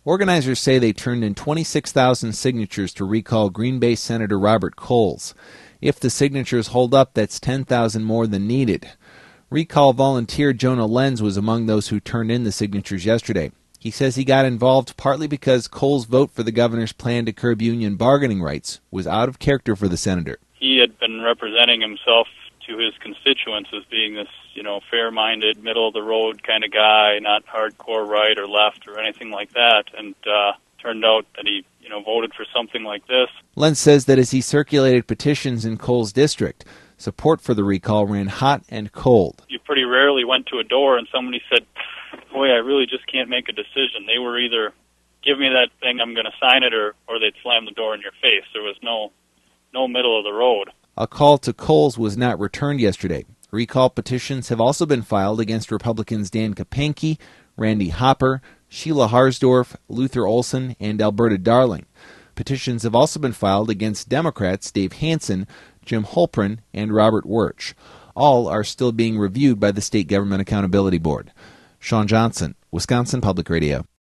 Organizers say they turned in 26,000 signatures to recall Green Bay Senator Robert Coles. If the signatures hold up, that's 10,000 more than needed. Recall volunteer Jonah Lenz was among those who turned in the signatures yesterday. He says he got involved partly because Coles' vote for the governor's plan to curb union bargaining rights was out of character for the senator. He had been representing himself to his constituents as being this, fair-minded, middle-of-the-road kind of guy, not hardcore right or left or anything like that, and turned out that he, voted for something like this. Lenz says that as he circulated petitions in Coles' district, support for the recall ran hot and cold. You pretty rarely went to a door and somebody said, boy, I really just can't make a decision. They were either, give me that thing, I'm going to sign it, or they'd slam the door in your face. There was no middle of the road. A call to Coles was not returned yesterday. Recall petitions have also been filed against Republicans Dan Kapanke, Randy Hopper, Sheila Harsdorf, Luther Olson, and Alberta Darling. Petitions have also been filed against Democrats Dave Hansen, Jim Holprin, and Robert Wirch. All are still being reviewed by the State Government Accountability Board. Sean Johnson, Wisconsin Public Radio.